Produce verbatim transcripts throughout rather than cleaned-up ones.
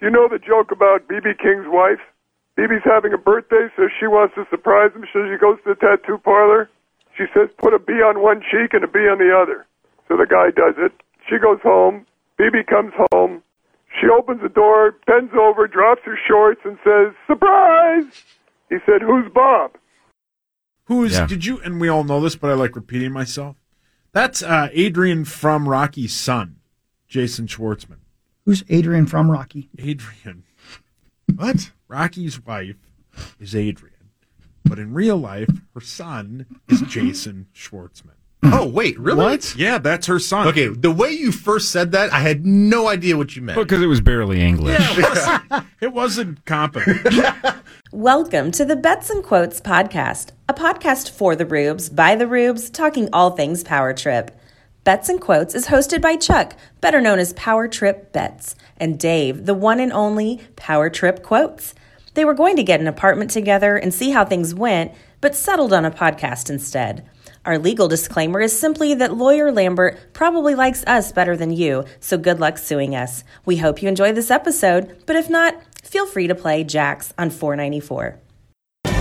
You know the joke about B B King's wife? B B's having a birthday, so she wants to surprise him. So she goes to the tattoo parlor. She says, put a B on one cheek and a B on the other. So the guy does it. She goes home. B B comes home. She opens the door, bends over, drops her shorts, and says, surprise! He said, who's Bob? Who's, Yeah. did you, and we all know this, but I like repeating myself. That's uh, Adrian from Rocky's son, Jason Schwartzman. Who's Adrian from Rocky? Adrian. What? Rocky's wife is Adrian, but in real life, her son is Jason Schwartzman. Oh, wait, really? What? Yeah, that's her son. Okay, the way you first said that, I had no idea what you meant. Because it was barely English. Yeah, it wasn't, it wasn't competent. Welcome to the Bets and Quotes podcast, a podcast for the Rubes, by the Rubes, talking all things Power Trip. Bets and Quotes is hosted by Chuck, better known as Power Trip Bets, and Dave, the one and only Power Trip Quotes. They were going to get an apartment together and see how things went, but settled on a podcast instead. Our legal disclaimer is simply that Lawyer Lambert probably likes us better than you, so good luck suing us. We hope you enjoy this episode, but if not, feel free to play Jax on four ninety-four. As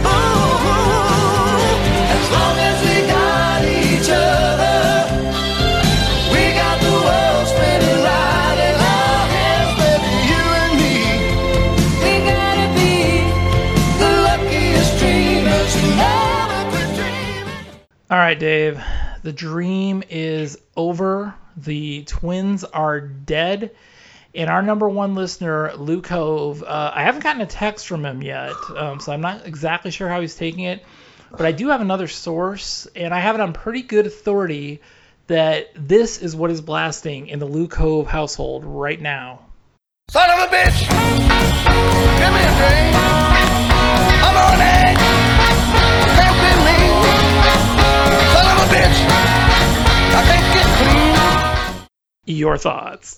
long as we got each other, we got the world spinning right in our hands, baby, you and me. We gotta be the luckiest dreamers who never quit dreaming. All right, Dave. The dream is over. The Twins are dead. And our number one listener, Luke Hove, uh, I haven't gotten a text from him yet, um, so I'm not exactly sure how he's taking it. But I do have another source, and I have it on pretty good authority that this is what is blasting in the Luke Hove household right now. Son of a bitch, give me a drink. I'm on edge, can't be me. Son of a bitch, I can't get clean. Your thoughts?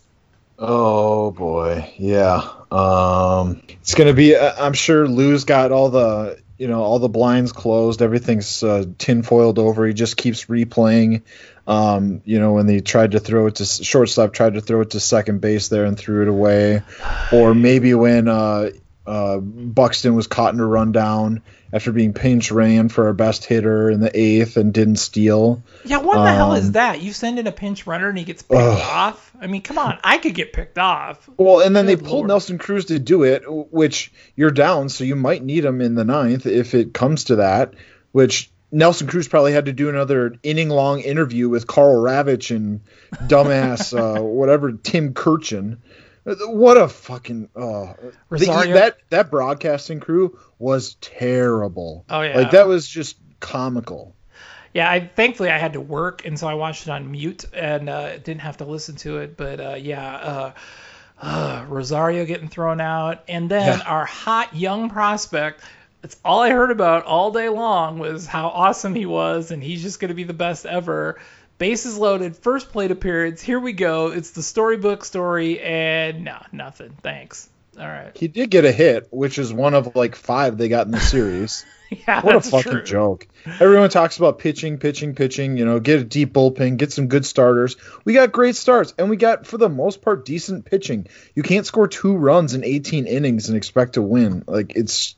Oh boy, yeah. Um, it's gonna be. I'm sure Lou's got all the, you know, all the blinds closed. Everything's uh, tinfoiled over. He just keeps replaying. Um, you know, when they tried to throw it to shortstop, tried to throw it to second base there and threw it away, or maybe when uh, uh, Buxton was caught in a rundown after being pinch ran for our best hitter in the eighth and didn't steal. Yeah, what the um, hell is that? You send in a pinch runner and he gets picked ugh. off? I mean, come on. I could get picked off. Well, and then Good they pulled Lord. Nelson Cruz to do it, which you're down, so you might need him in the ninth if it comes to that, which Nelson Cruz probably had to do another inning-long interview with Carl Ravitch and dumbass, uh, whatever, Tim Kirchin. What a fucking uh, Rosario- the, that that broadcasting crew was terrible. Oh, yeah. Like that was just comical. Yeah, I thankfully I had to work, and so I watched it on mute and uh, didn't have to listen to it. But uh, yeah, uh, uh, Rosario getting thrown out, and then Yeah. our hot young prospect. That's all I heard about all day long was how awesome he was, and he's just going to be the best ever. Bases loaded, first plate appearance. Here we go. It's the storybook story, and no, nothing. Thanks. All right. He did get a hit, which is one of like five they got in the series. Yeah, What a that's fucking true. joke. Everyone talks about pitching, pitching, pitching, you know, get a deep bullpen, get some good starters. We got great starts, and we got, for the most part, decent pitching. You can't score two runs in eighteen innings and expect to win. Like, it's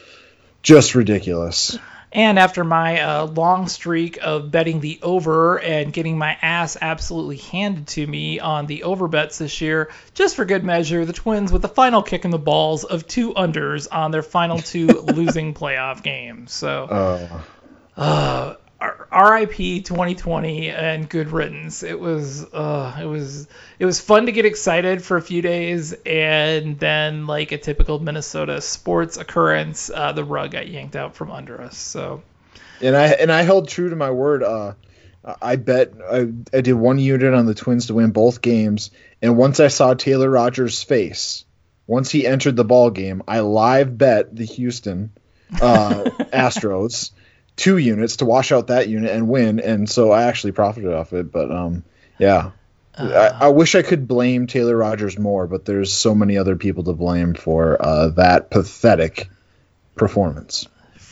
just ridiculous. And after my uh, long streak of betting the over and getting my ass absolutely handed to me on the over bets this year, just for good measure, the Twins with the final kick in the balls of two unders on their final two losing playoff games. So, Uh, uh, R I P twenty twenty and good riddance. It was, uh, it was, it was fun to get excited for a few days, and then, like a typical Minnesota sports occurrence, uh, the rug got yanked out from under us. So. and I and I held true to my word. Uh, I bet I, I did one unit on the Twins to win both games, and once I saw Taylor Rogers' face, once he entered the ball game, I live bet the Houston uh, Astros. Two units to wash out that unit and win, and so I actually profited off it. But um, yeah, Uh, I, I wish I could blame Taylor Rogers more, but there's so many other people to blame for uh, that pathetic performance.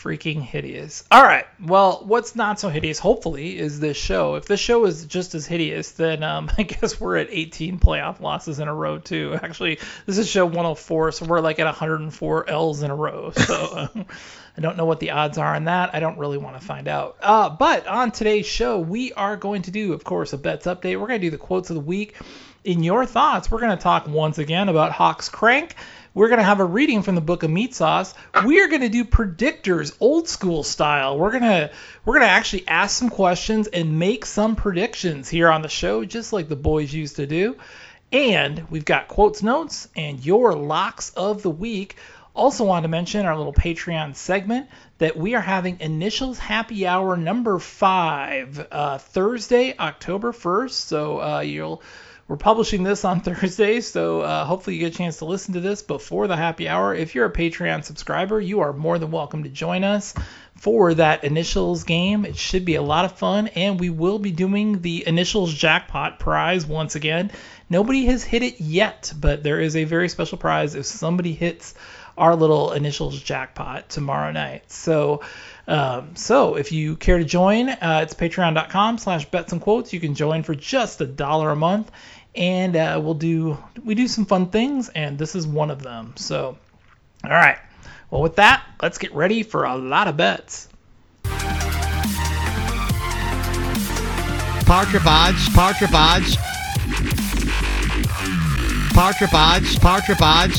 freaking hideous. All right. Well, what's not so hideous, hopefully, is this show. If this show is just as hideous, then um, I guess we're at eighteen playoff losses in a row, too. Actually, this is show one oh four, so we're like at one hundred four L's in a row. So uh, I don't know what the odds are on that. I don't really want to find out. Uh, but on today's show, we are going to do, of course, a bets update. We're going to do the quotes of the week. In your thoughts, we're going to talk once again about Hawks Crank. We're going to have a reading from the book of Meat Sauce. We are going to do predictors, old school style. We're going to we're going to actually ask some questions and make some predictions here on the show, just like the boys used to do. And we've got quotes, notes, and your locks of the week. Also want to mention our little Patreon segment that we are having Initials Happy Hour number five, uh, Thursday, October first. So uh, you'll We're publishing this on Thursday, so uh, hopefully you get a chance to listen to this before the happy hour. If you're a Patreon subscriber, you are more than welcome to join us for that Initials game. It should be a lot of fun, and we will be doing the Initials Jackpot prize once again. Nobody has hit it yet, but there is a very special prize if somebody hits our little Initials Jackpot tomorrow night. So... Um, so if you care to join, uh, it's patreon.com slash bets and quotes. You can join for just a dollar a month, and uh, we'll do we do some fun things, and this is one of them. So, all right. Well, with that, let's get ready for a lot of bets. Power Trip Odds, Power Trip Odds, Power Trip Odds, Power Trip Odds.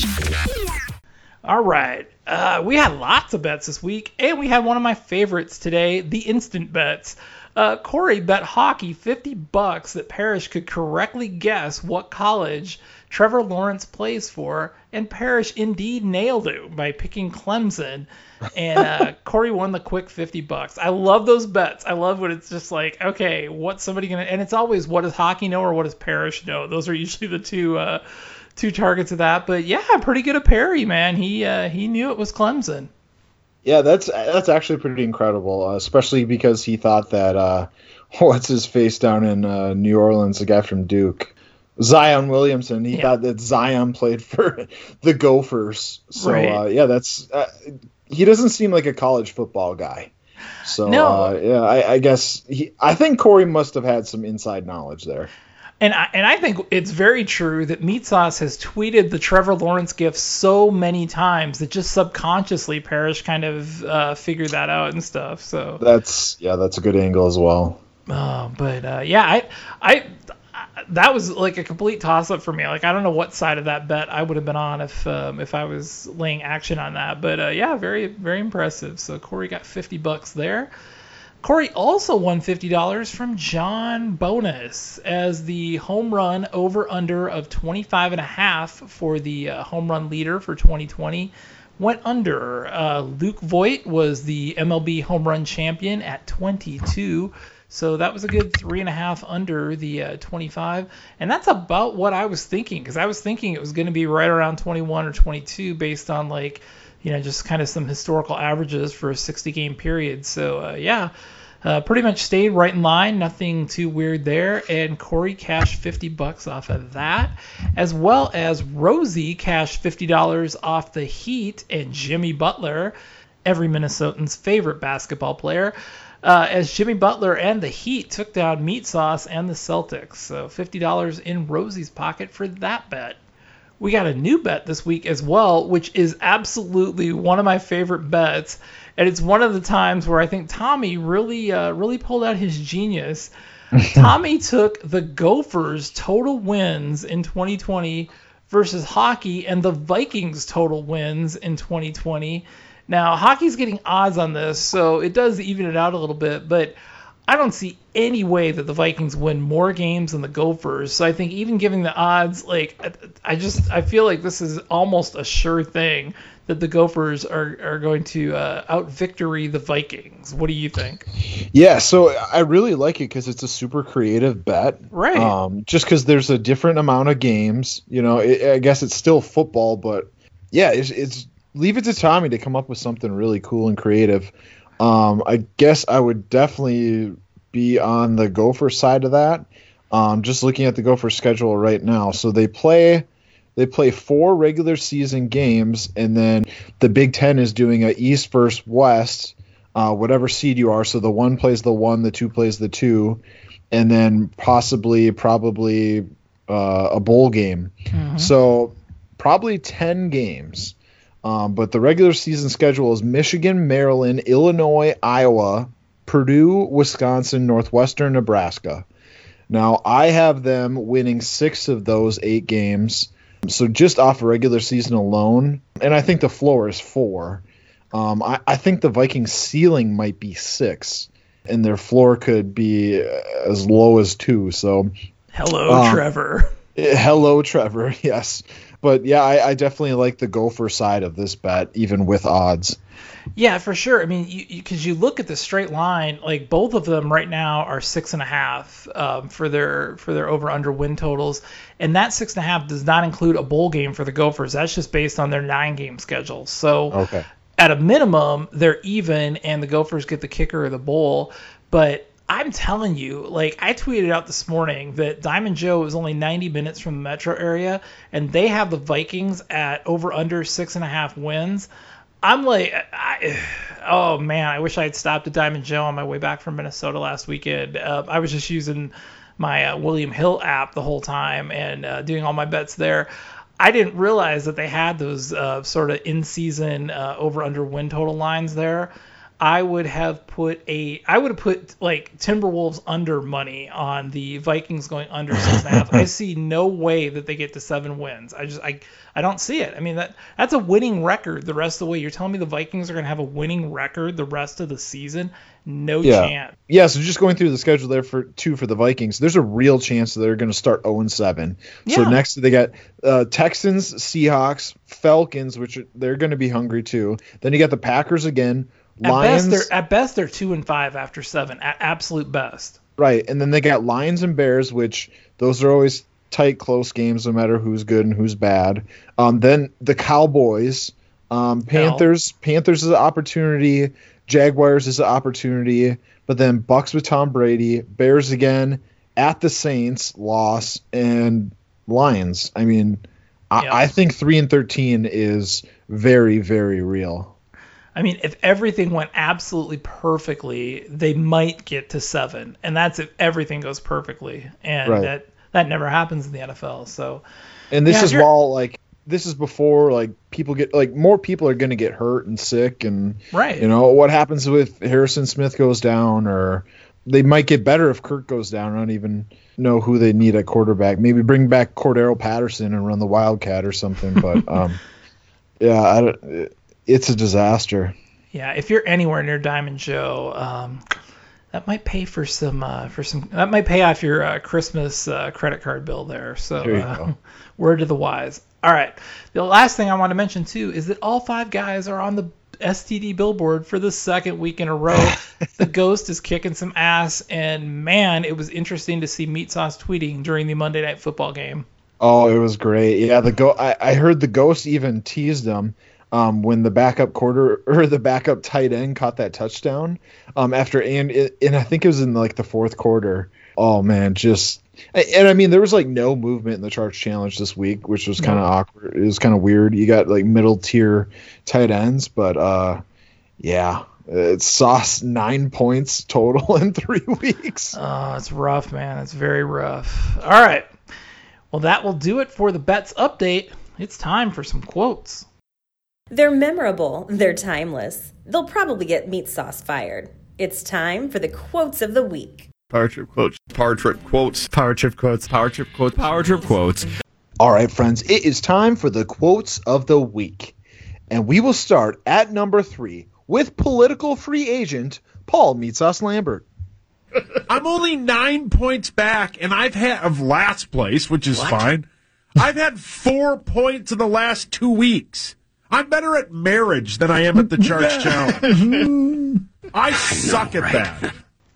All right. Uh, we had lots of bets this week, and we had one of my favorites today, the instant bets. Uh, Corey bet hockey fifty bucks that Parrish could correctly guess what college Trevor Lawrence plays for, and Parrish indeed nailed it by picking Clemson. And uh, Corey won the quick fifty bucks. I love those bets. I love when it's just like, okay, what's somebody gonna? And it's always what does hockey know or what does Parrish know? Those are usually the two. Uh, Two targets of that, but yeah, pretty good at Perry, man. He uh, he knew it was Clemson. Yeah, that's that's actually pretty incredible, uh, especially because he thought that uh, what's his face down in uh, New Orleans, the guy from Duke, Zion Williamson. He Yeah. thought that Zion played for the Gophers. So Right. uh, yeah, that's uh, he doesn't seem like a college football guy. So No. uh, yeah, I, I guess he, I think Corey must have had some inside knowledge there. And I, and I think it's very true that Meat Sauce has tweeted the Trevor Lawrence gif so many times that just subconsciously Parrish kind of uh, figured that out and stuff. So That's yeah, that's a good angle as well. Uh, but uh, yeah, I, I, that was like a complete toss-up for me. Like I don't know what side of that bet I would have been on if um, if I was laying action on that. But uh, yeah, very very impressive. So Corey got fifty bucks there. Corey also won fifty dollars from John Bonus as the home run over-under of twenty-five and a half for the uh, home run leader for twenty twenty went under. Uh, Luke Voigt was the M L B home run champion at twenty-two. So that was a good three and a half under the uh, twenty-five. And that's about what I was thinking, because I was thinking it was going to be right around twenty-one or twenty-two based on like, you know, just kind of some historical averages for a sixty game period. So uh, yeah, uh, pretty much stayed right in line. Nothing too weird there. And Corey cashed fifty bucks off of that, as well as Rosie cashed fifty dollars off the Heat and Jimmy Butler, every Minnesotan's favorite basketball player. Uh, as Jimmy Butler and the Heat took down Meat Sauce and the Celtics. So fifty dollars in Rosie's pocket for that bet. We got a new bet this week as well, which is absolutely one of my favorite bets. And it's one of the times where I think Tommy really, uh, really pulled out his genius. Tommy took the Gophers' total wins in twenty twenty versus hockey and the Vikings' total wins in twenty twenty. Now, hockey's getting odds on this, so it does even it out a little bit, but I don't see any way that the Vikings win more games than the Gophers. So I think even giving the odds, like, I just I feel like this is almost a sure thing that the Gophers are, are going to uh, out-victory the Vikings. What do you think? Yeah, so I really like it because it's a super creative bet. Right. Um, just because there's a different amount of games. You know, it, I guess it's still football, but yeah, it's, it's leave it to Tommy to come up with something really cool and creative. Um, I guess I would definitely be on the Gopher side of that. Um, just looking at the Gopher schedule right now, so they play they play four regular season games, and then the Big Ten is doing a East versus West. uh, whatever seed you are. So the one plays the one, the two plays the two, and then possibly, probably uh, a bowl game. Mm-hmm. So probably ten games. Um, but the regular season schedule is Michigan, Maryland, Illinois, Iowa, Purdue, Wisconsin, Northwestern, Nebraska. Now, I have them winning six of those eight games. So just off regular season alone, and I think the floor is four. Um, I, I think the Vikings' ceiling might be six, and their floor could be as low as two. So, hello, um, Trevor. Hello, Trevor. Yes. But yeah, I, I definitely like the Gopher side of this bet, even with odds. Yeah, for sure. I mean, because you, you, you look at the straight line, like both of them right now are six and a half um, for their for their over under win totals, and that six and a half does not include a bowl game for the Gophers. That's just based on their nine game schedule. So okay. At a minimum, they're even, and the Gophers get the kicker of the bowl. But I'm telling you, like I tweeted out this morning that Diamond Joe is only ninety minutes from the metro area, and they have the Vikings at over under six and a half wins. I'm like, I, oh man, I wish I had stopped at Diamond Joe on my way back from Minnesota last weekend. Uh, I was just using my uh, William Hill app the whole time and uh, doing all my bets there. I didn't realize that they had those uh, sort of in-season uh, over/under win total lines there. I would have put a, I would have put like Timberwolves under money on the Vikings going under six and a half. I see no way that they get to seven wins. I just, I, I don't see it. I mean that that's a winning record the rest of the way. You're telling me the Vikings are going to have a winning record the rest of the season? No yeah. chance. Yeah. So just going through the schedule there for two for the Vikings, there's a real chance that they're going to start zero and seven. Yeah. So next they got uh, Texans, Seahawks, Falcons, which are, they're going to be hungry too. Then you got the Packers again. At Lions, best, they're at best they're two and five after seven. At absolute best, right? And then they got Lions and Bears, which those are always tight, close games, no matter who's good and who's bad. Um, then the Cowboys, um, Panthers. No. Panthers is an opportunity. Jaguars is an opportunity. But then Bucks with Tom Brady, Bears again, at the Saints, loss, and Lions. I mean, I, yep. I think three and thirteen is very, very real. I mean, if everything went absolutely perfectly, they might get to seven, and that's if everything goes perfectly, and right. that that never happens in the N F L. So, and this yeah, is while like this is before like people get like more people are going to get hurt and sick, and right. you know what happens with Harrison Smith goes down, or they might get better if Kirk goes down. I don't even know who they need at quarterback. Maybe bring back Cordero Patterson and run the Wildcat or something. But um, yeah, I don't. It, It's a disaster. Yeah, if you're anywhere near Diamond Joe, um, that might pay for some uh, for some. That might pay off your uh, Christmas uh, credit card bill there. So, there you uh, go. Word to the wise. All right. The last thing I want to mention too is that all five guys are on the S T D billboard for the second week in a row. The Ghost is kicking some ass, and man, it was interesting to see Meat Sauce tweeting during the Monday Night Football game. Oh, it was great. Yeah, the go. I, I heard the Ghost even teased them. Um, when the backup quarter or the backup tight end caught that touchdown um, after and and I think it was in like the fourth quarter. Oh man, just and I mean there was like no movement in the Charge Challenge this week, which was kind of no. awkward. It was kind of weird. You got like middle tier tight ends, but uh, yeah, it's Sauce nine points total in three weeks. Oh, it's rough, man. It's very rough. All right, well that will do it for the bets update. It's time for some quotes. They're memorable, they're timeless. They'll probably get Meat Sauce fired. It's time for the quotes of the week. Power Trip Quotes. Power Trip Quotes. Power Trip Quotes. Power Trip Quotes. Power Trip Quotes. All right, friends, it is time for the quotes of the week. And we will start at number three with political free agent Paul Meat Sauce Lambert. I'm only nine points back, and I've had of last place, which is what? fine. I've had four points in the last two weeks. I'm better at marriage than I am at the Charge Challenge. I suck at that.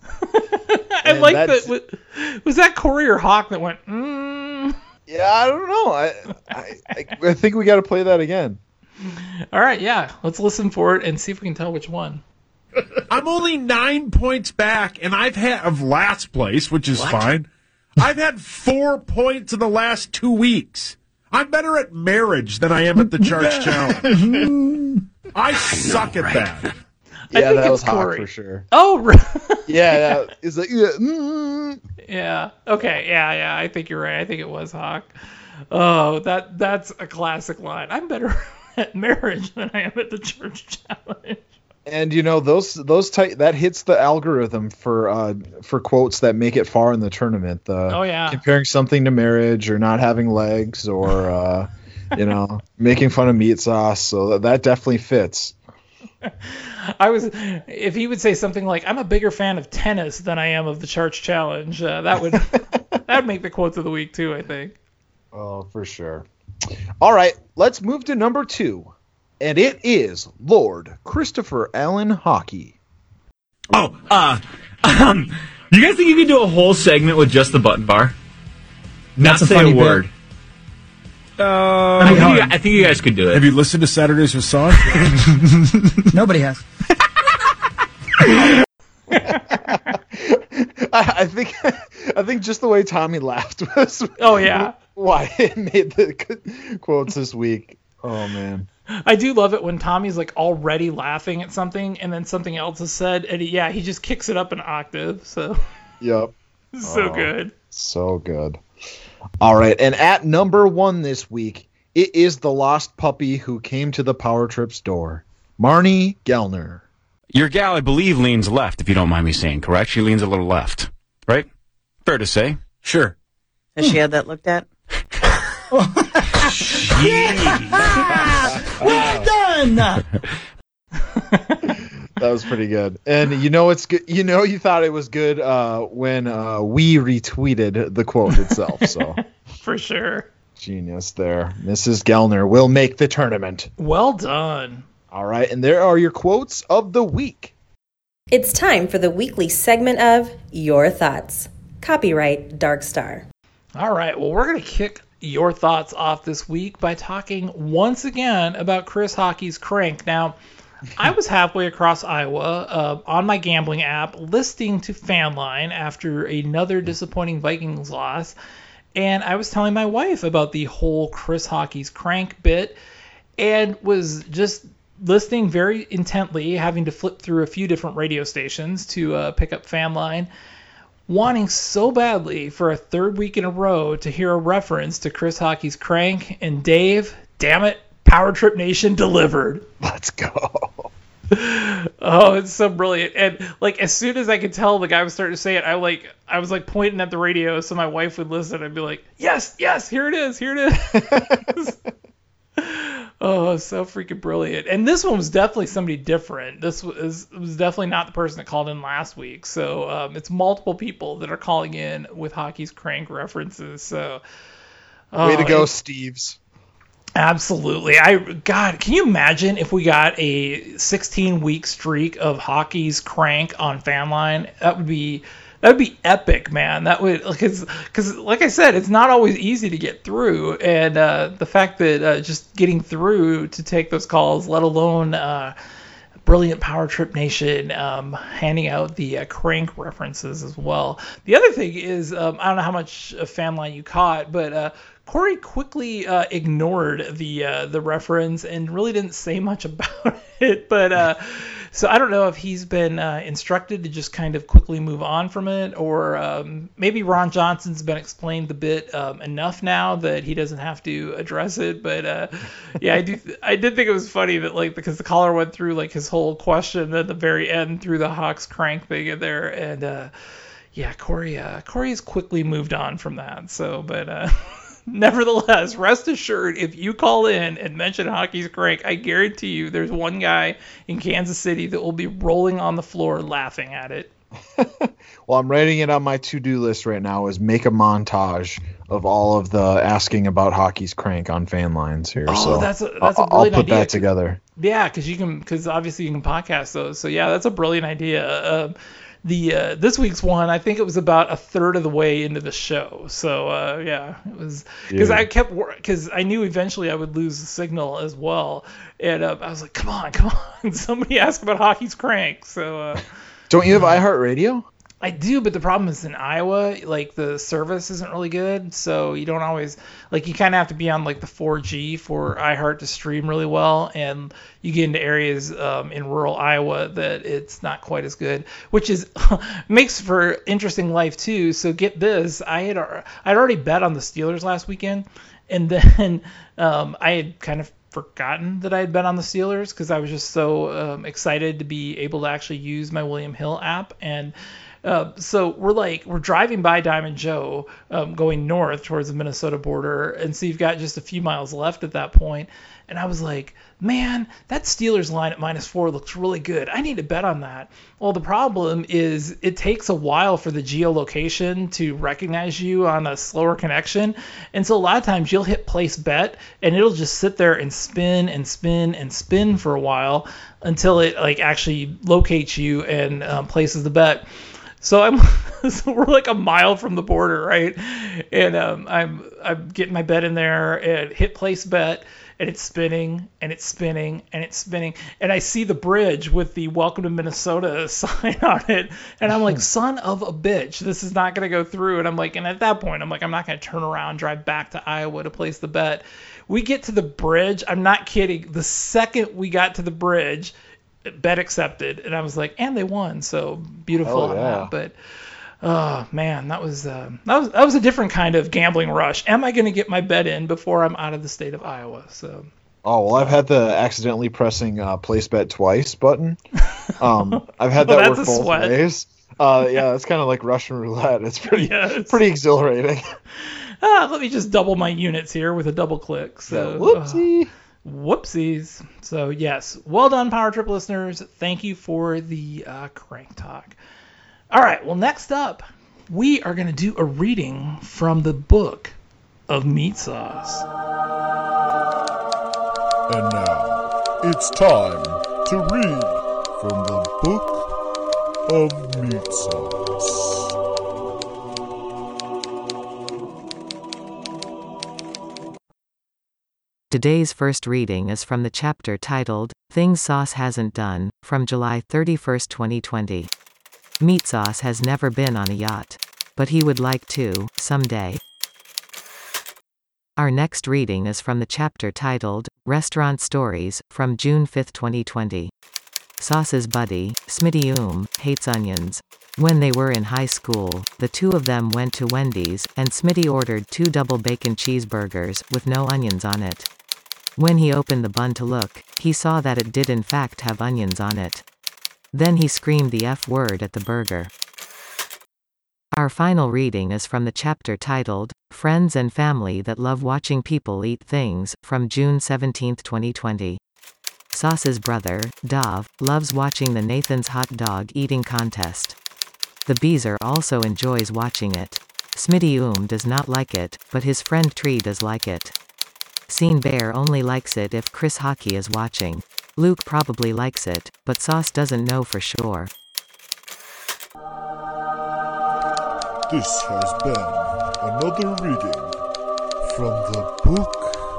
I like that. Was, was that Corey or Hawk that went, mm? Yeah, I don't know. I I, I think we got to play that again. All right, yeah. Let's listen for it and see if we can tell which one. I'm only nine points back, and I've had of last place, which is what? fine. I've had four points in the last two weeks. I'm better at marriage than I am at the Charge Challenge. I suck at that. Yeah, think that it's was Hawk Corey. for sure. Oh, re- Yeah, that is like yeah, mm, yeah. Okay, yeah, yeah. I think you're right. I think it was Hawk. Oh, that that's a classic line. I'm better at marriage than I am at the church challenge. and you know those those type that hits the algorithm for uh for quotes that make it far in the tournament. The Oh, yeah. comparing something to marriage or not having legs or uh you know making fun of meat sauce. So that, that definitely fits. I was, if he would say something like, "I'm a bigger fan of tennis than I am of the church challenge," uh, that would that'd make the quotes of the week too. I think. Oh, for sure. All right, let's move to number two, and it is Lord Christopher Allen Hockey. Oh, uh, um, you guys think you could do a whole segment with just the button bar? Not That's a say funny a bit. word. Uh, I, think you, I think you guys could do it. have you listened to Saturdays with Sauce? Nobody has. I, I think I think just the way Tommy laughed was Oh yeah. why it made the quotes this week. Oh man. I do love it when Tommy's like already laughing at something and then something else is said, and he, yeah, he just kicks it up an octave. So Yep. so Oh. good. So good. All right, and at number one this week, it is the lost puppy who came to the Power Trip's door, Marnie Gellner. Your gal, I believe, leans left, if you don't mind me saying, correct? She leans a little left, right? Fair to say. Sure. Has she had that looked at? Well done. That was pretty good. And you know it's good. You know you thought it was good uh, when uh, we retweeted the quote itself. So For sure. genius there. Missus Gellner will make the tournament. Well done. All right, and there are your quotes of the week. It's time for the weekly segment of Your Thoughts. Copyright Dark Star. All right. Well, we're going to kick your thoughts off this week by talking once again about Chris Hockey's crank. Now, I was halfway across Iowa uh, on my gambling app listening to Fanline after another disappointing Vikings loss, and I was telling my wife about the whole Chris Hockey's crank bit and was just listening very intently, having to flip through a few different radio stations to uh, pick up Fanline, wanting so badly for a third week in a row to hear a reference to Chris Hockey's crank, and Dave, damn it, Power Trip Nation delivered. Let's go. Oh, it's so brilliant. And like as soon as I could tell the guy was starting to say it, I like I was like pointing at the radio so my wife would listen and be like, "Yes, yes, here it is, here it is." Oh, so freaking brilliant. And this one was definitely somebody different. This was was definitely not the person that called in last week. So um, it's multiple people that are calling in with Hockey's crank references. So Way to oh, go, it- Steves. Absolutely. I God, can you imagine if we got a sixteen week streak of Hockey's crank on Fanline? That would be that would be epic, man. That would because because like I said, it's not always easy to get through, and uh, the fact that uh, just getting through to take those calls, let alone uh, brilliant Power Trip Nation um, handing out the uh, crank references as well. The other thing is um, I don't know how much of Fanline you caught, but uh, Corey quickly uh, ignored the uh, the reference and really didn't say much about it. But uh, so I don't know if he's been uh, instructed to just kind of quickly move on from it, or um, maybe Ron Johnson's been explained the bit um, enough now that he doesn't have to address it. But uh, yeah, I do I did think it was funny that like because the caller went through like his whole question at the very end through the Hawks crank thing in there, and uh, yeah, Corey uh, Corey has quickly moved on from that. So, but. Uh, Nevertheless, rest assured, if you call in and mention Hockey's crank, I guarantee you there's one guy in Kansas City that will be rolling on the floor laughing at it. Well, I'm writing it on my to-do list right now is make a montage of all of the asking about Hockey's crank on fan lines here. Oh, so that's a, that's a I'll, I'll brilliant put idea. that together. Yeah, because you can, because obviously you can podcast those. So yeah, that's a brilliant idea. Um, the uh, this week's one, I think it was about a third of the way into the show. So uh, yeah, it was because Yeah. I kept because I knew eventually I would lose the signal as well, and uh, I was like, come on, come on, somebody ask about Hockey's crank. So uh, Don't you have iHeartRadio? I do, but the problem is in Iowa, like the service isn't really good, so you don't always like you kind of have to be on like the four G for iHeart to stream really well, and you get into areas um, in rural Iowa that it's not quite as good, which is makes for interesting life too. So get this, I had I'd already bet on the Steelers last weekend, and then um, I had kind of forgotten that I had bet on the Steelers because I was just so um, excited to be able to actually use my William Hill app. And Uh, so we're like, we're driving by Diamond Joe, um, going north towards the Minnesota border. And so you've got just a few miles left at that point. And I was like, man, that Steelers line at minus four looks really good. I need to bet on that. Well, the problem is it takes a while for the geolocation to recognize you on a slower connection. And so a lot of times you'll hit place bet and it'll just sit there and spin and spin and spin for a while until it like actually locates you and um, places the bet. So I'm, so we're like a mile from the border, right? And um, I'm I'm getting my bet in there and hit place bet, and it's spinning and it's spinning and it's spinning, and I see the bridge with the "Welcome to Minnesota" sign on it, and I'm like, son of a bitch, this is not gonna go through. And I'm like, and at that point, I'm like, I'm not gonna turn around, drive back to Iowa to place the bet. We get to the bridge. I'm not kidding. The second we got to the bridge, bet accepted, and I was like, and they won, so beautiful on yeah. that. But oh man, that was uh, that was that was a different kind of gambling rush. Am I going to get my bet in before I'm out of the state of Iowa? So Oh, well, I've had the accidentally pressing uh, place bet twice button. Um, I've had Well, that that's work a both sweat. ways. Uh, yeah, it's kind of like Russian roulette. It's pretty Yes. pretty exhilarating. ah, let me just double my units here with a double click. So Yeah, whoopsie. uh, whoopsies. So yes, well done, Power Trip listeners. Thank you for the uh, crank talk. All right, well, next up, we are going to do a reading from the book of Meat Sauce. And now, it's time to read from the Book of Meat Sauce. Today's first reading is from the chapter titled, Things Sauce Hasn't Done, from July thirty-first, twenty twenty. Meat Sauce has never been on a yacht. But he would like to, someday. Our next reading is from the chapter titled, Restaurant Stories, from June fifth, twenty twenty. Sauce's buddy, Smitty Oom, hates onions. When they were in high school, the two of them went to Wendy's, and Smitty ordered two double bacon cheeseburgers, with no onions on it. When he opened the bun to look, he saw that it did in fact have onions on it. Then he screamed the F word at the burger. Our final reading is from the chapter titled, Friends and Family That Love Watching People Eat Things, from June seventeenth, twenty twenty. Sauce's brother, Dov, loves watching the Nathan's Hot Dog Eating Contest. The Beezer also enjoys watching it. Smitty Oom does not like it, but his friend Tree does like it. Scene Bear only likes it if Chris Hockey is watching. Luke probably likes it, but Sauce doesn't know for sure. This has been another reading from the Book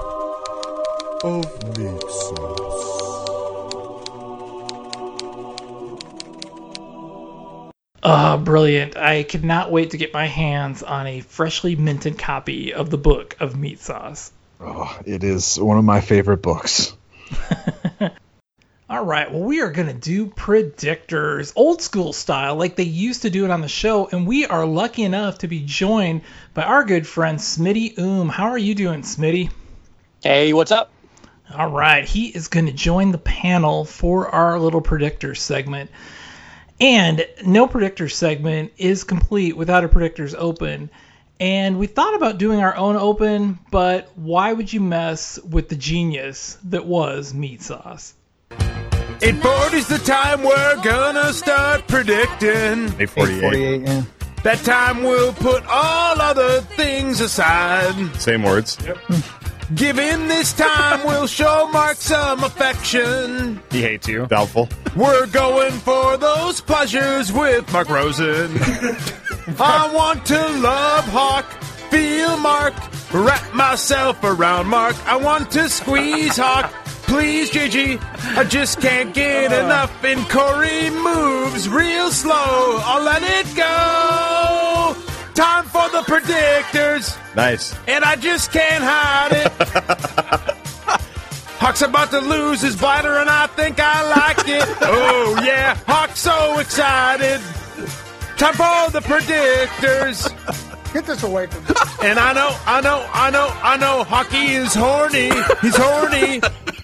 of Meat Sauce. Ah, brilliant. I could not wait to get my hands on a freshly minted copy of the book of Meat Sauce. Oh, it is one of my favorite books. All right, well, we are going to do predictors, old school style, like they used to do it on the show, and we are lucky enough to be joined by our good friend Smitty Oom. How are you doing, Smitty? Hey, what's up? All right, he is going to join the panel for our little predictor segment. And no predictor segment is complete without a predictors open. And we thought about doing our own open, but why would you mess with the genius that was Meat Sauce? eight forty's the time we're gonna start predicting. eight forty-eight. yeah. That time we'll put all other things aside. Same words. Yep. Given this time, we'll show Mark some affection. He hates you. Doubtful. We're going for those pleasures with Mark Rosen. I want to love Hawk, feel Mark, wrap myself around Mark. I want to squeeze Hawk, Please, Gigi, I just can't get enough. And Corey moves real slow. I'll let it go. Time for the predictors. Nice. And I just can't hide it. Hawk's about to lose his bladder, and I think I like it. Oh, yeah. Hawk's so excited. Time for the predictors. Get this away from me. And I know, I know, I know, I know, Hockey is horny. He's horny.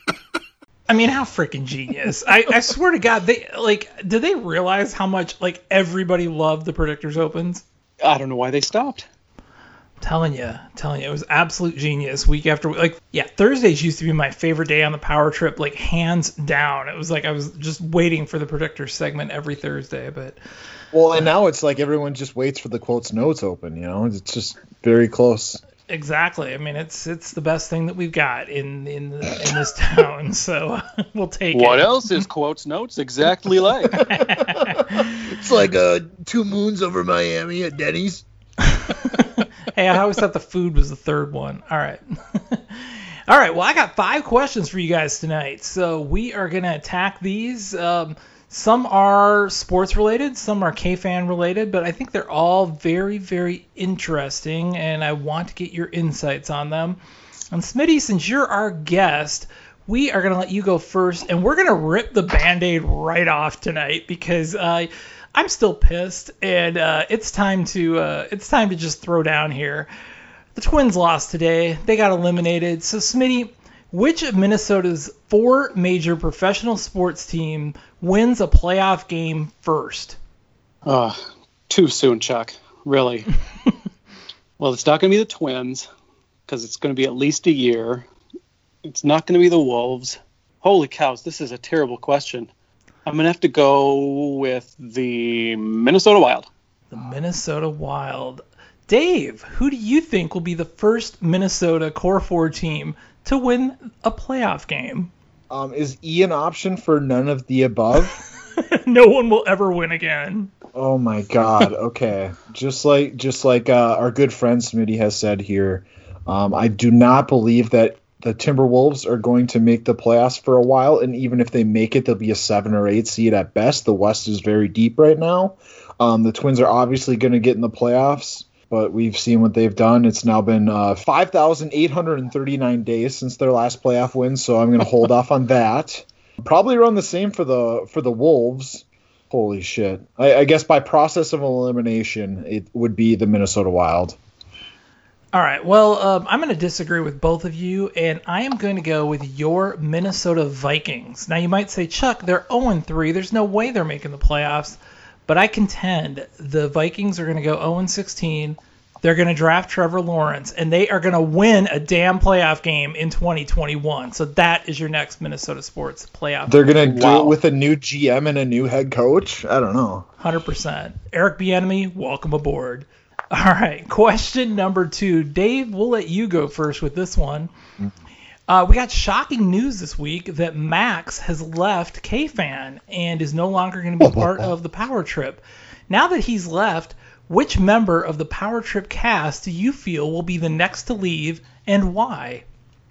I mean, how freaking genius. I, I swear to God, they like, did they realize how much, like, everybody loved the Predictors Opens? I don't know why they stopped. I'm telling you, telling you, it was absolute genius week after week. Like, yeah, Thursdays used to be my favorite day on the Power Trip, like, hands down. It was like I was just waiting for the Predictors segment every Thursday, but... Well, and now it's like everyone just waits for the quotes notes open, you know? It's just very close. Exactly. I mean, it's it's the best thing that we've got in in, the, in this town, so we'll take what it. What else is quotes notes exactly like? It's like uh, two moons over Miami at Denny's. Hey, I always thought the food was the third one. All right. All right, well, I got five questions for you guys tonight, so we are going to attack these. Um, some are sports-related, some are K-Fan related, but I think they're all very, very interesting, and I want to get your insights on them. And Smitty, since you're our guest, we are going to let you go first, and we're going to rip the Band-Aid right off tonight because uh, I'm still pissed, and uh, it's time to uh, it's time to just throw down here. The Twins lost today. They got eliminated. So, Smitty, which of Minnesota's four major professional sports team wins a playoff game first? Uh, too soon, Chuck. Really. Well, it's not going to be the Twins because it's going to be at least a year. It's not going to be the Wolves. Holy cows, this is a terrible question. I'm going to have to go with the Minnesota Wild. The Minnesota Wild. Dave, who do you think will be the first Minnesota Core four team to win a playoff game? Um, is E an option for none of the above? No one will ever win again. Oh my God. Okay. just like just like uh, our good friend Smitty has said here, um, I do not believe that the Timberwolves are going to make the playoffs for a while, and even if they make it, they'll be a seven or eight seed at best. The West is very deep right now. Um, the Twins are obviously going to get in the playoffs, but we've seen what they've done. It's now been uh, five thousand eight hundred thirty-nine days since their last playoff win, so I'm going to hold off on that. Probably around the same for the for the Wolves. Holy shit. I, I guess by process of elimination, it would be the Minnesota Wild. All right, well, um, I'm going to disagree with both of you, and I am going to go with your Minnesota Vikings. Now, you might say, Chuck, they're oh and three. There's no way they're making the playoffs. But I contend the Vikings are going to go oh and sixteen. They're going to draft Trevor Lawrence, and they are going to win a damn playoff game in twenty twenty-one. So that is your next Minnesota sports playoff. They're going to wow. do it with a new G M and a new head coach? I don't know. one hundred percent. Eric Bieniemy, welcome aboard. All right, question number two. Dave, we'll let you go first with this one. Uh, we got shocking news this week that Max has left K-Fan and is no longer going to be part of the Power Trip. Now that he's left, which member of the Power Trip cast do you feel will be the next to leave, and why?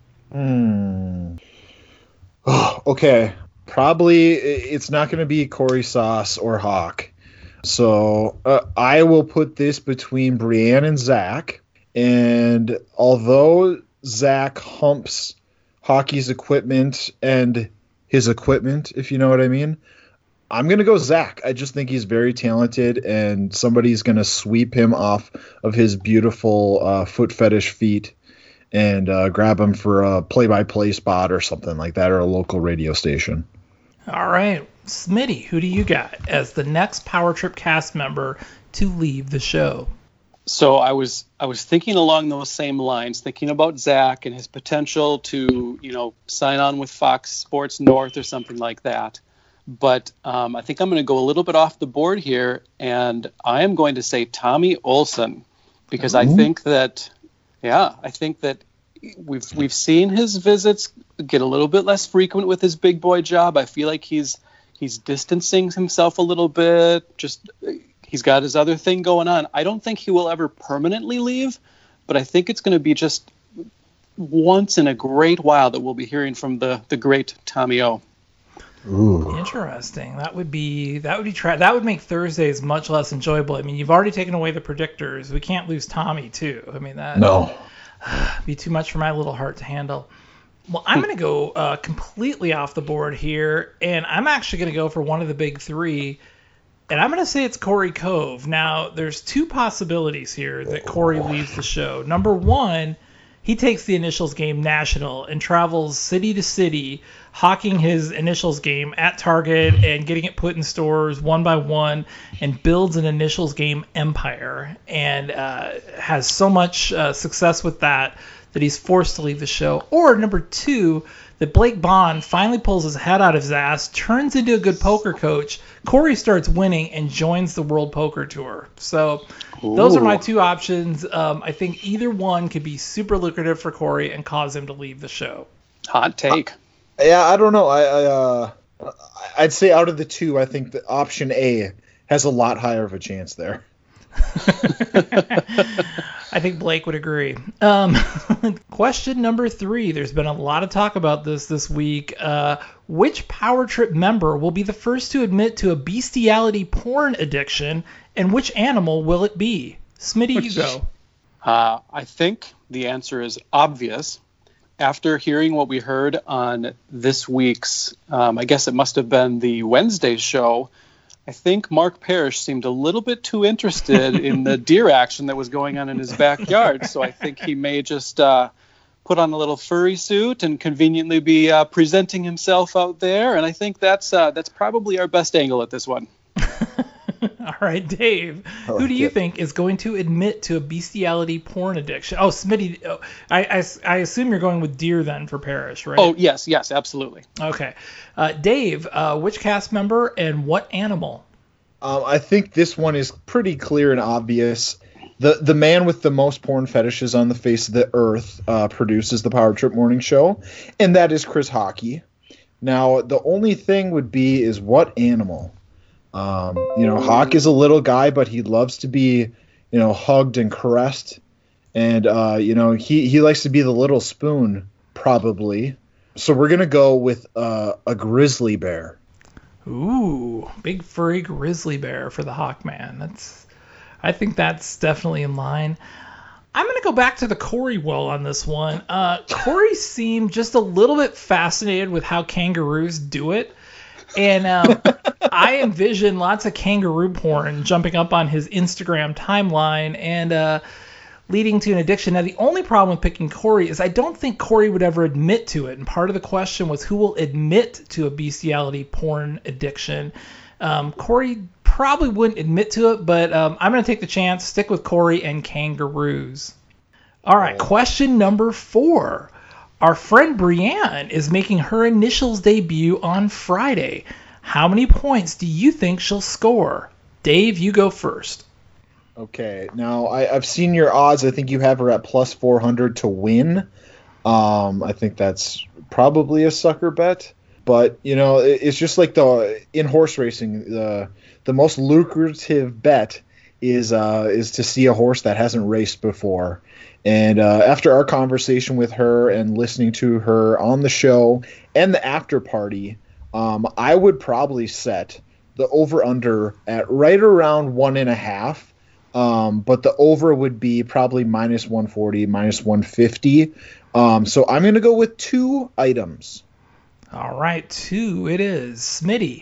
Hmm. Oh, okay. Probably it's not going to be Corey Sauce or Hawk. So uh, I will put this between Brienne and Zach. And although Zach humps Hockey's equipment and his equipment, if you know what I mean, I'm going to go Zach. I just think he's very talented, and somebody's going to sweep him off of his beautiful uh, foot fetish feet and uh, grab him for a play-by-play spot or something like that, or a local radio station. All right. Smitty, who do you got as the next Power Trip cast member to leave the show? So I was I was thinking along those same lines, thinking about Zach and his potential to, you know, sign on with Fox Sports North or something like that. But um, I think I'm going to go a little bit off the board here, and I am going to say Tommy Olson, because mm-hmm. I think that, yeah, I think that we've we've seen his visits get a little bit less frequent with his big boy job. I feel like he's he's distancing himself a little bit. Just he's got his other thing going on. I don't think he will ever permanently leave, but I think it's going to be just once in a great while that we'll be hearing from the, the great Tommy O. Ooh. Interesting. That would be that would be tra- that would make Thursdays much less enjoyable. I mean, you've already taken away the predictors. We can't lose Tommy too. I mean that No. be too much for my little heart to handle. Well, I'm going to go uh, completely off the board here, and I'm actually going to go for one of the big three, and I'm going to say it's Corey Cove. Now, there's two possibilities here that Corey leaves the show. Number one, he takes the Initials game national and travels city to city, hawking his Initials game at Target and getting it put in stores one by one, and builds an Initials game empire, and uh, has so much uh, success with that that he's forced to leave the show. Or number two, that Blake Bond finally pulls his head out of his ass, turns into a good poker coach, Corey starts winning, and joins the World Poker Tour. So those are my two options. Um, I think either one could be super lucrative for Corey and cause him to leave the show. Hot take. Uh, yeah, I don't know. I, I uh, I'd say out of the two, I think the option A has a lot higher of a chance there. I think Blake would agree. Um, question number three. There's been a lot of talk about this this week. Uh, which Power Trip member will be the first to admit to a bestiality porn addiction, and which animal will it be? Smitty, you go. Uh, I think the answer is obvious. After hearing what we heard on this week's, um, I guess it must have been the Wednesday show, I think Mark Parrish seemed a little bit too interested in the deer action that was going on in his backyard. So I think he may just uh, put on a little furry suit and conveniently be uh, presenting himself out there. And I think that's uh, that's probably our best angle at this one. All right, Dave, like who do you it. think is going to admit to a bestiality porn addiction? Oh, Smitty, oh, I, I, I assume you're going with deer then for Parrish, right? Oh, yes, yes, absolutely. Okay. Uh, Dave, uh, which cast member and what animal? Um, I think this one is pretty clear and obvious. The the man with the most porn fetishes on the face of the earth uh, produces the Power Trip Morning Show, and that is Chris Hockey. Now, the only thing would be is what animal? Um, you know, Hawk is a little guy, but he loves to be, you know, hugged and caressed. And, uh, you know, he, he likes to be the little spoon, probably. So we're going to go with uh, a grizzly bear. Ooh, big furry grizzly bear for the Hawkman. That's, I think that's definitely in line. I'm going to go back to the Corey well on this one. Uh, Corey seemed just a little bit fascinated with how kangaroos do it. And um, I envision lots of kangaroo porn jumping up on his Instagram timeline and uh, leading to an addiction. Now, the only problem with picking Corey is I don't think Corey would ever admit to it. And part of the question was who will admit to a bestiality porn addiction. Um, Corey probably wouldn't admit to it, but um, I'm going to take the chance, stick with Corey and kangaroos. All right, question number four. Our friend Brienne is making her Initials debut on Friday. How many points do you think she'll score? Dave, you go first. Okay, now I, I've seen your odds. I think you have her at plus four hundred to win. Um, I think that's probably a sucker bet. But, you know, it, it's just like the in horse racing, the the most lucrative bet is uh, is to see a horse that hasn't raced before. And uh, after our conversation with her and listening to her on the show and the after party, um, I would probably set the over-under at right around one and a half. Um, but the over would be probably minus one forty, minus one fifty. Um, so I'm going to go with two items. All right, two it is. Smitty.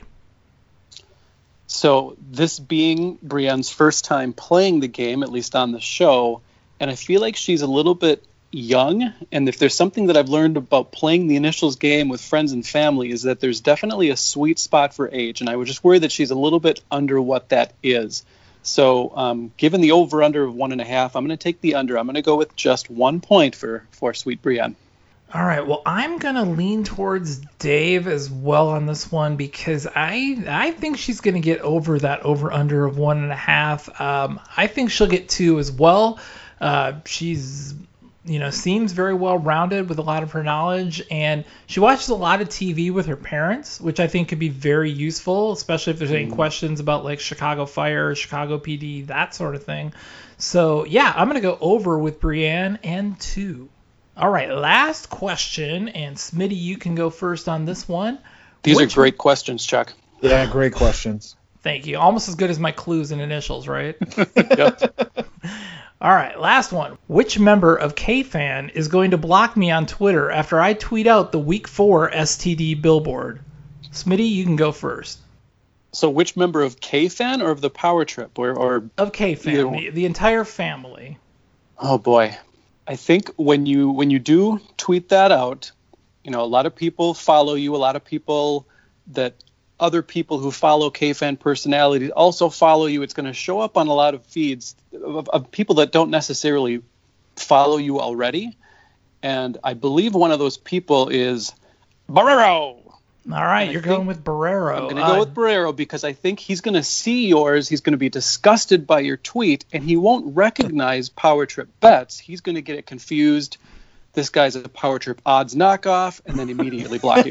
So this being Brienne's first time playing the game, at least on the show, and I feel like she's a little bit young, and if there's something that I've learned about playing the Initials game with friends and family is that there's definitely a sweet spot for age, and I would just worry that she's a little bit under what that is. So um, given the over-under of one and a half, I'm going to take the under. I'm going to go with just one point for, for sweet Brienne. All right, well, I'm going to lean towards Dave as well on this one because I I think she's going to get over that over-under of one and a half. Um, I think she'll get two as well. Uh, she's, you know, seems very well-rounded with a lot of her knowledge, and she watches a lot of T V with her parents, which I think could be very useful, especially if there's any mm. questions about, like, Chicago Fire, Chicago P D, that sort of thing. So, yeah, I'm going to go over with Brienne and two. All right, last question, and Smitty, you can go first on this one. These Which- are great questions, Chuck. Yeah, great questions. Thank you. Almost as good as my clues and initials, right? Yep. All right, last one. Which member of K-Fan is going to block me on Twitter after I tweet out the Week four S T D billboard? Smitty, you can go first. So which member of K-Fan or of the Power Trip? Or, or Of K-Fan, either the, the entire family. Oh boy. I think when you when you do tweet that out, you know, a lot of people follow you, a lot of people that other people who follow K-Fan personalities also follow you. It's going to show up on a lot of feeds of, of people that don't necessarily follow you already. And I believe one of those people is Barrero. All right, And I you're think going with Barrero. I'm going to Uh, go with Barrero because I think he's going to see yours. He's going to be disgusted by your tweet, and he won't recognize Power Trip bets. He's going to get it confused. This guy's a Power Trip odds knockoff, and then immediately block you.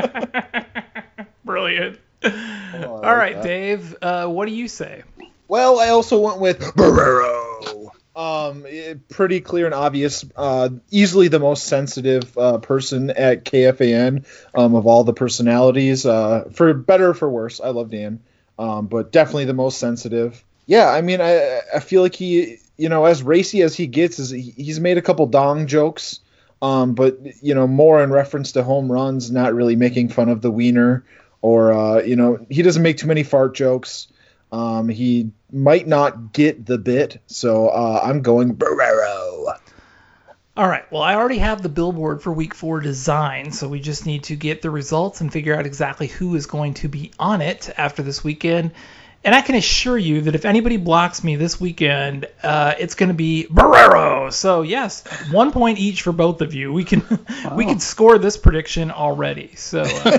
Brilliant. Oh, All right, Dave, uh, what do you say? Well, I also went with Barrero. Um, eh, pretty clear and obvious. Uh, easily the most sensitive uh, person at K F A N um, of all the personalities. Uh, for better or for worse, I love Dan, um, but definitely the most sensitive. Yeah, I mean, I I feel like he, you know, as racy as he gets, is he, he's made a couple dong jokes, um, but you know, more in reference to home runs, not really making fun of the wiener, or uh, you know, he doesn't make too many fart jokes. Um, he might not get the bit, so uh, I'm going Barrero. All right, well, I already have the billboard for week four designed, so we just need to get the results and figure out exactly who is going to be on it after this weekend. And I can assure you that if anybody blocks me this weekend, uh, it's going to be Barrero. So yes, one point each for both of you. We can we can score this prediction already. So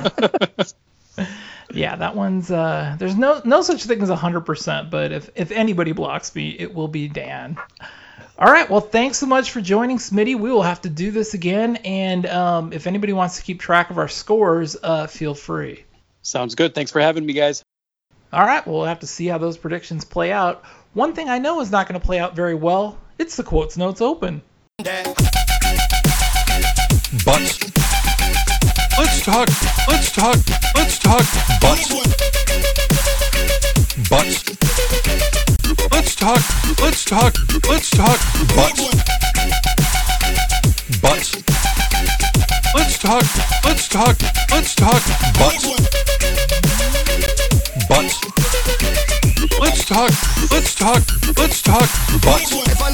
uh, yeah, that one's uh, there's no no such thing as one hundred percent. But if if anybody blocks me, it will be Dan. All right, well, thanks so much for joining, Smitty. We will have to do this again, and um, if anybody wants to keep track of our scores, uh, feel free. Sounds good. Thanks for having me, guys. All right, we'll have to see how those predictions play out. One thing I know is not going to play out very well. It's the Quotes Notes Open. But let's talk, let's talk, let's talk butts. Butts. Let's talk, let's talk, let's talk butts. Butts. Let's talk, let's talk, let's talk butts. Butts. Let's talk, let's talk, let's talk butts.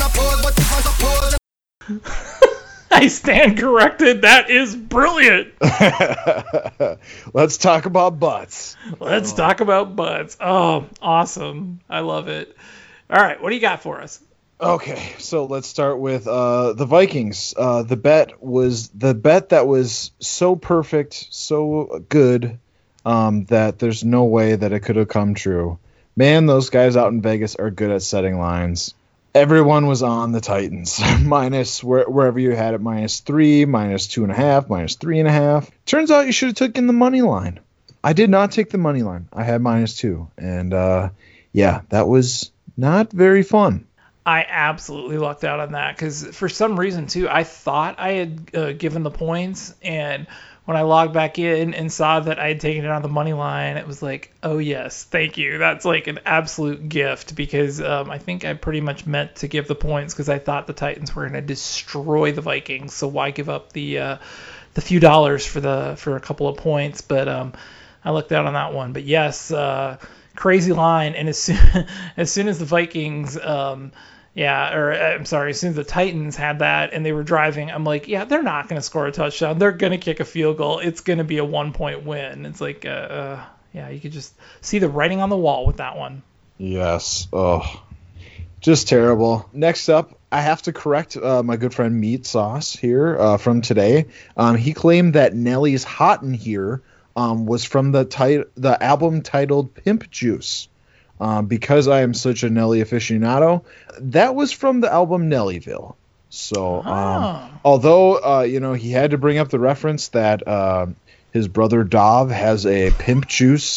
I stand corrected. That is brilliant. Let's talk about butts. Let's talk about butts. Oh, awesome. I love it. All right, what do you got for us? Okay, so let's start with uh, the Vikings. Uh, the bet was the bet that was so perfect, so good, um, that there's no way that it could have come true. Man, those guys out in Vegas are good at setting lines. Everyone was on the Titans, minus where, wherever you had it, minus three, minus two and a half, minus three and a half. Turns out you should have taken the money line. I did not take the money line. I had minus two, and uh, yeah, that was not very fun. I absolutely lucked out on that because for some reason, too, I thought I had uh, given the points, and when I logged back in and saw that I had taken it on the money line, it was like, oh, yes, thank you. That's like an absolute gift because um, I think I pretty much meant to give the points because I thought the Titans were going to destroy the Vikings, so why give up the uh, the few dollars for the for a couple of points? But um, I lucked out on that one. But, yes, uh, crazy line, and as soon as, soon as the Vikings um, – Yeah, or I'm sorry, as soon as the Titans had that and they were driving, I'm like, yeah, they're not going to score a touchdown. They're going to kick a field goal. It's going to be a one-point win. It's like, uh, uh, yeah, you could just see the writing on the wall with that one. Yes. Oh, just terrible. Next up, I have to correct uh, my good friend Meat Sauce here uh, from today. Um, he claimed that Nelly's Hot in Here um, was from the tit- the album titled Pimp Juice. Um, because I am such a Nelly aficionado, that was from the album Nellyville. So, um, Oh. although uh, you know he had to bring up the reference that uh, his brother Dov has a Pimp Juice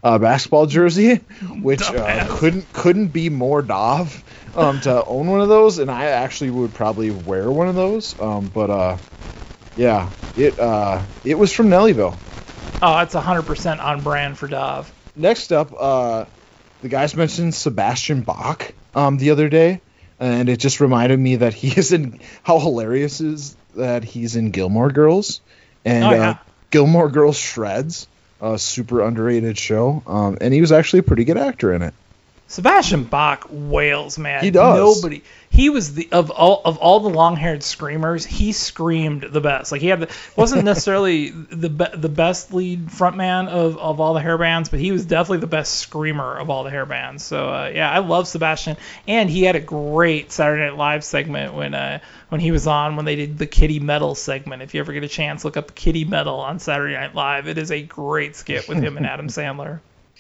uh, basketball jersey, which uh, couldn't couldn't be more Dov um, to own one of those, and I actually would probably wear one of those. Um, but uh, yeah, it uh, it was from Nellyville. Oh, it's one hundred percent on brand for Dov. Next up, uh, the guys mentioned Sebastian Bach um, the other day, and it just reminded me that he is in how hilarious is that he's in Gilmore Girls, and Oh, yeah. uh, Gilmore Girls shreds, a super underrated show, um, and he was actually a pretty good actor in it. Sebastian Bach wails, man. He does. Nobody. He was the of all of all the long-haired screamers. He screamed the best. Like he had the wasn't necessarily the be, the best lead frontman of, of all the hair bands, but he was definitely the best screamer of all the hair bands. So uh, yeah, I love Sebastian, and he had a great Saturday Night Live segment when uh, when he was on when they did the Kitty Metal segment. If you ever get a chance, look up Kitty Metal on Saturday Night Live. It is a great skit with him and Adam Sandler.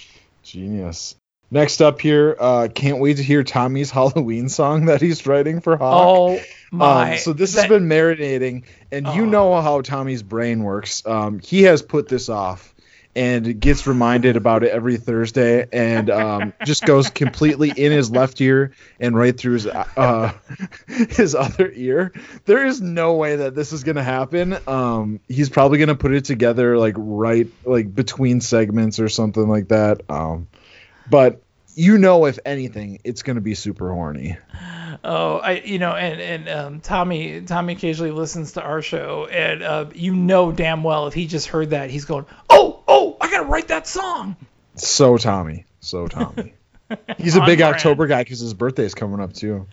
Genius. Next up here, uh, can't wait to hear Tommy's Halloween song that he's writing for Hawk. Oh my! Um, so this that- has been marinating, and you know how Tommy's brain works. Um, he has put this off and gets reminded about it every Thursday, and um, just goes completely in his left ear and right through his uh, his other ear. There is no way that this is gonna happen. Um, he's probably gonna put it together like right like between segments or something like that. Um, But you know, if anything, it's going to be super horny. Oh, I you know, and and um, Tommy Tommy occasionally listens to our show, and uh, you know damn well if he just heard that, he's going, oh oh, I gotta write that song. So Tommy, so Tommy. He's a On big brand. October guy because his birthday's coming up too.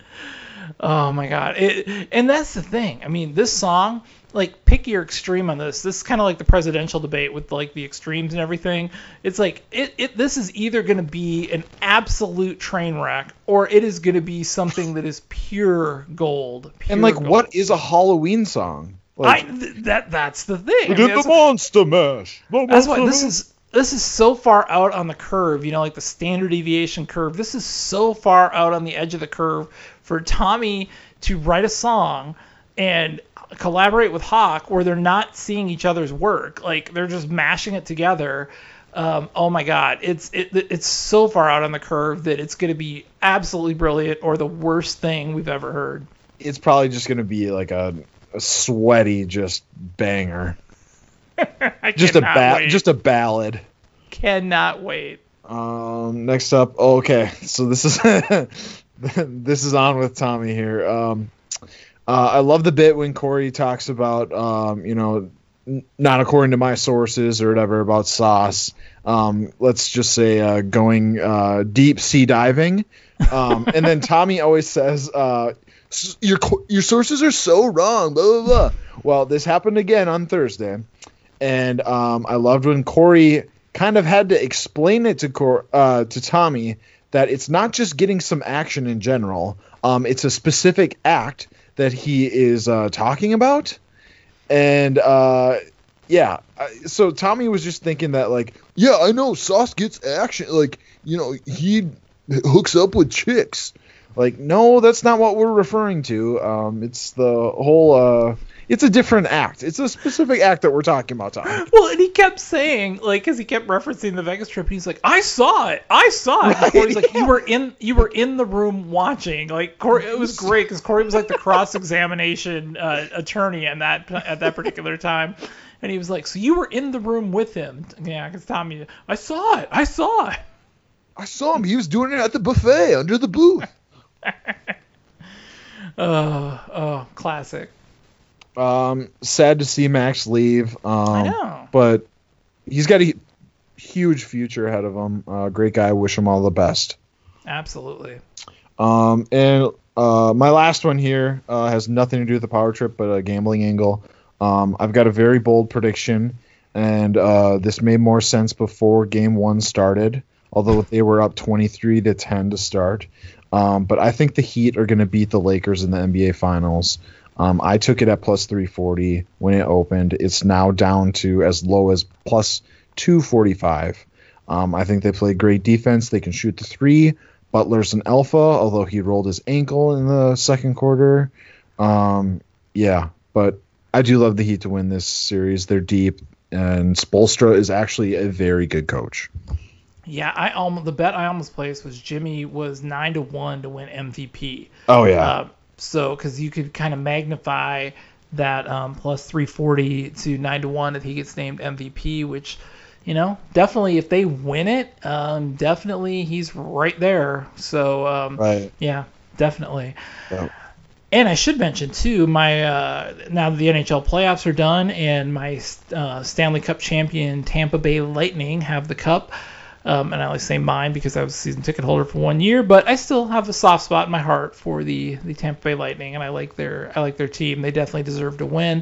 Oh my God! It, and that's the thing. I mean, this song, like, pick your extreme on this. This is kind of like the presidential debate with like the extremes and everything. It's like it, it this is either going to be an absolute train wreck or it is going to be something that is pure gold. Pure And like, gold. what is a Halloween song? Like, I, th- that that's the thing. I we mean, did the that's- Monster Mash. The That's why Monster this Mash. is this is so far out on the curve, you know, like the standard deviation curve. This is so far out on the edge of the curve for Tommy to write a song and collaborate with Hawk where they're not seeing each other's work. Like they're just mashing it together. Um, oh my God, it's it, it's so far out on the curve that it's going to be absolutely brilliant or the worst thing we've ever heard. It's probably just going to be like a, a sweaty just banger. I Just a cannot ba- wait. just a ballad. Cannot wait. Um, next up, oh, okay, so this is this is on with Tommy here. Um, uh, I love the bit when Corey talks about, um, you know, n- not according to my sources or whatever about Sauce. Um, let's just say uh, going uh, deep sea diving, um, and then Tommy always says, uh, "S- "Your co- your sources are so wrong." Blah blah blah. Well, this happened again on Thursday, and um, I loved when Corey kind of had to explain it to Cor- uh, to Tommy that it's not just getting some action in general. Um, it's a specific act that he is uh, talking about. And uh, yeah, I- so Tommy was just thinking that like, yeah, I know Sauce gets action. Like, you know, he hooks up with chicks. Like, no, that's not what we're referring to. Um, it's the whole, uh, it's a different act. It's a specific act that we're talking about, Tommy. Well, and he kept saying, like, because he kept referencing the Vegas trip, and he's like, "I saw it, I saw it." And Right, Corey's like, yeah. "You were in, you were in the room watching." Like, Corey, it was great because Corey was like the cross-examination uh, attorney at that at that particular time, and he was like, "So you were in the room with him?" Yeah, because Tommy, I saw it, I saw it. I saw him. He was doing it at the buffet under the booth. Oh, oh, classic. Um, sad to see Max leave. Um, I know. But he's got a huge future ahead of him. Uh, great guy. Wish him all the best. Absolutely. Um, and uh, my last one here uh, has nothing to do with the power trip, but a gambling angle. Um, I've got a very bold prediction, and uh, this made more sense before game one started, although they were up twenty-three to ten to start. Um, but I think the Heat are going to beat the Lakers in the N B A Finals. Um, I took it at plus three forty when it opened. It's now down to as low as plus two forty-five. Um, I think they play great defense. They can shoot the three. Butler's an alpha, although he rolled his ankle in the second quarter. Um, yeah, but I do love the Heat to win this series. They're deep, and Spoelstra is actually a very good coach. Yeah, I almost the bet I almost placed was Jimmy was nine to one to win M V P. Oh, yeah. Uh, so because you could kind of magnify that um, plus three forty to nine to one if he gets named M V P, which, you know, definitely if they win it, um, definitely he's right there. So um, Right. yeah, definitely. Yeah. And I should mention too, my uh, now that the N H L playoffs are done and my uh, Stanley Cup champion Tampa Bay Lightning have the cup. Um, and I only say mine because I was a season ticket holder for one year, but I still have a soft spot in my heart for the, the Tampa Bay Lightning, and I like their I like their team. They definitely deserve to win.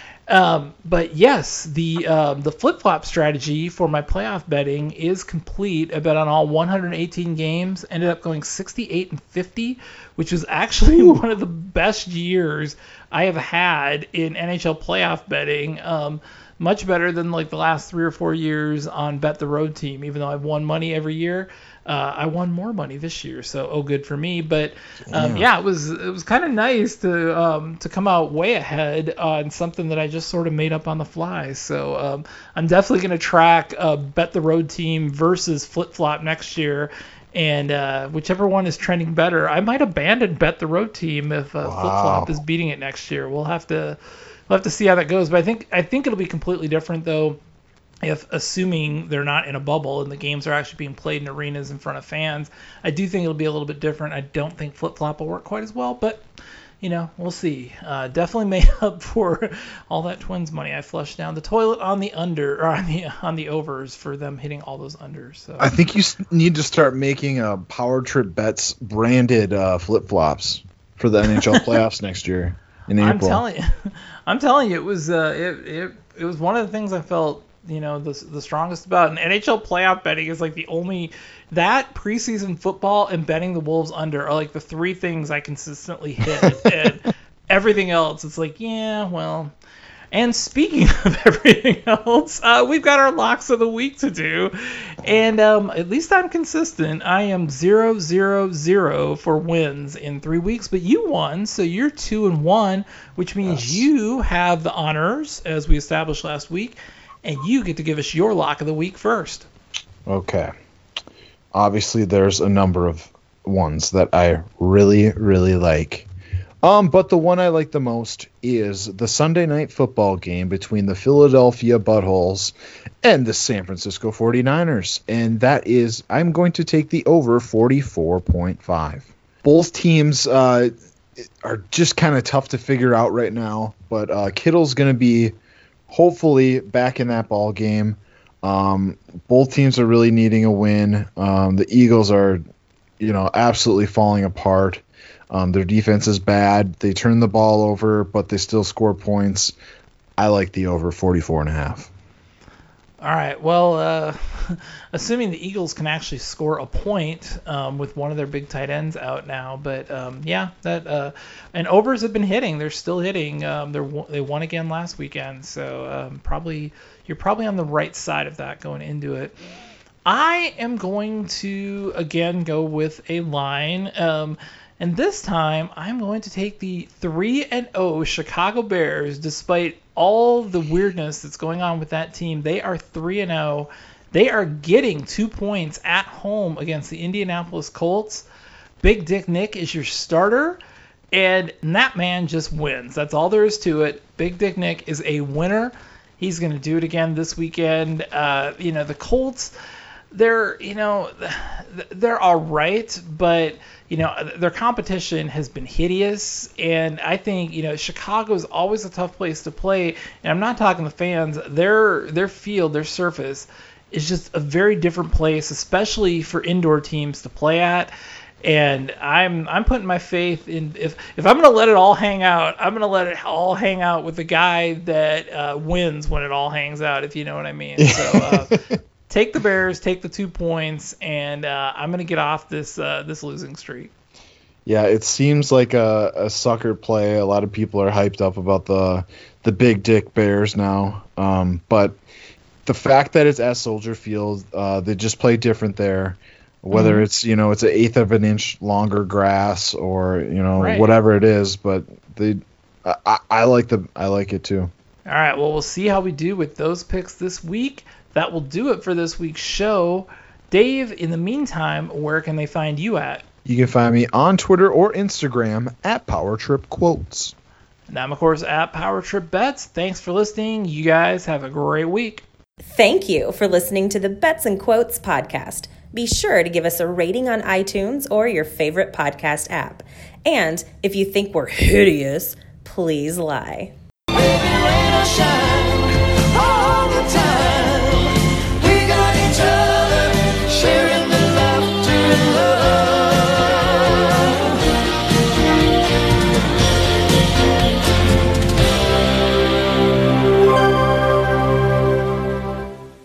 Um, but yes, the um, the flip flop strategy for my playoff betting is complete. I bet on all one hundred eighteen games, ended up going sixty-eight and fifty, which was actually Ooh. one of the best years I have had in N H L playoff betting. Um, much better than like the last three or four years on Bet the Road Team. Even though I've won money every year, uh, I won more money this year, so oh good for me. But um, yeah. yeah, it was it was kind of nice to um, to come out way ahead on something that I just sort of made up on the fly. So um, I'm definitely going to track uh, Bet the Road Team versus Flip Flop next year. And uh, whichever one is trending better, I might abandon Bet the Road Team if uh, wow. Flip Flop is beating it next year. We'll have to we'll have to see how that goes. But I think I think it'll be completely different though, if assuming they're not in a bubble and the games are actually being played in arenas in front of fans. I do think it'll be a little bit different. I don't think Flip Flop will work quite as well, but you know, we'll see. Uh, definitely made up for all that Twins money I flushed down the toilet on the under or on the on the overs for them hitting all those unders. So I think you need to start making a Power Trip Bets branded uh, flip flops for the N H L playoffs next year in April. I'm telling you, I'm telling you, it was uh, it it it was one of the things I felt, you know, the the strongest about. And N H L playoff betting is like the only, that preseason football and betting the Wolves under are like the three things I consistently hit. And everything else, it's like, yeah, well. And speaking of everything else, uh, we've got our locks of the week to do. And um, at least I'm consistent. I am zero, zero, zero for wins in three weeks. But you won, so you're two and one, which means yes. you have the honors, as we established last week. And you get to give us your lock of the week first. Okay. Obviously, there's a number of ones that I really, really like. Um, but the one I like the most is the Sunday night football game between the Philadelphia Buttholes and the San Francisco forty-niners. And that is, I'm going to take the over forty-four point five. Both teams uh, are just kind of tough to figure out right now. But uh, Kittle's going to be hopefully back in that ball game. Um, both teams are really needing a win. Um, the Eagles are, you know, absolutely falling apart. Um, their defense is bad. They turn the ball over, but they still score points. I like the over forty-four and a half. All right. Well, uh, assuming the Eagles can actually score a point um, with one of their big tight ends out now, but um, yeah, that uh, and overs have been hitting. They're still hitting. Um, they're they won again last weekend, so um, probably you're probably on the right side of that going into it. I am going to again go with a line. Um, And this time, I'm going to take the three and oh Chicago Bears. Despite all the weirdness that's going on with that team, they are three and oh. They are getting two points at home against the Indianapolis Colts. Big Dick Nick is your starter, and that man just wins. That's all there is to it. Big Dick Nick is a winner. He's going to do it again this weekend. Uh, you know, the Colts, they're, you know, they're all right, but you know, their competition has been hideous, and I think, you know, Chicago is always a tough place to play, and I'm not talking the fans. Their their field, their surface is just a very different place, especially for indoor teams to play at. And I'm I'm putting my faith in, if if I'm going to let it all hang out, I'm going to let it all hang out with the guy that uh, wins when it all hangs out, if you know what I mean. So uh, take the Bears, take the two points, and uh, I'm going to get off this uh, this losing streak. Yeah, it seems like a, a sucker play. A lot of people are hyped up about the the Big Dick Bears now. Um, but the fact that it's at Soldier Field, uh, they just play different there. Whether mm-hmm. it's, you know, it's an eighth of an inch longer grass or, you know, right. whatever it is, but they, I, I like the I like it too. All right, well, we'll see how we do with those picks this week. That will do it for this week's show. Dave, in the meantime, where can they find you at? You can find me on Twitter or Instagram at PowerTripQuotes. And I'm, of course, at PowerTripBets. Thanks for listening. You guys have a great week. Thank you for listening to the Bets and Quotes podcast. Be sure to give us a rating on iTunes or your favorite podcast app. And if you think we're hideous, please lie. Baby, rain or shine.